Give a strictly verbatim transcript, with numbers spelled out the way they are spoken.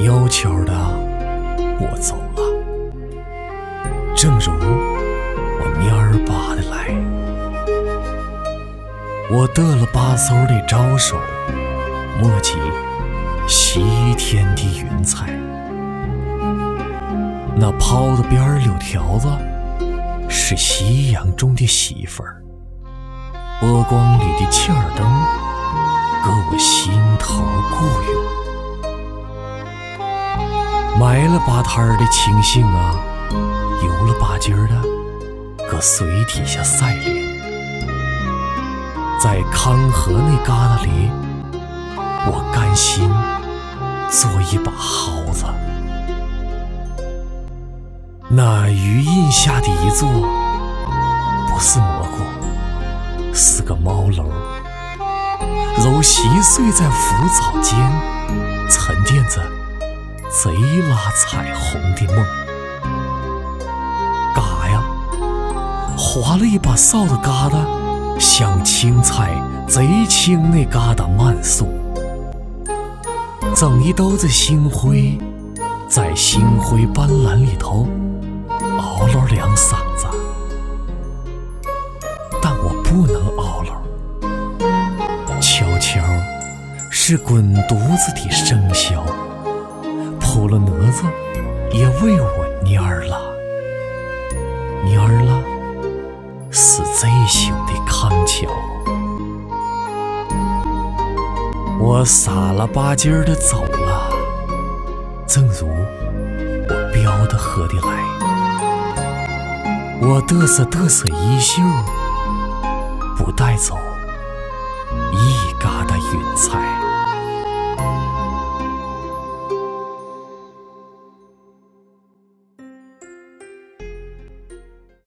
悄悄的我走了，正如我蔫儿巴的来。我得了把手的招手，摸起西天的云彩。那抛的边儿柳条子是夕阳中的媳妇儿，波光里的气儿灯搁我心头雇佣。买了把摊儿的青杏啊，有了把劲儿的搁水底下晒脸。在康河那旮旯里，我甘心做一把蒿子。那余荫下的一座，不是蘑菇，是个茅楼，揉稀碎在浮藻间，沉淀着贼拉彩虹的梦。嘎呀，划了一把扫的疙瘩，像青菜贼青那疙瘩慢速，整一兜子星灰，在星灰斑斓里头嗷了两嗓子，但我不能嗷了。悄悄是滚犊子的笙箫，扑了蛾子也为我蔫儿了，蔫儿了是贼羞的康桥。我傻了吧唧儿的走了，正如我标的喝的来。我嘚瑟嘚瑟衣袖，不带走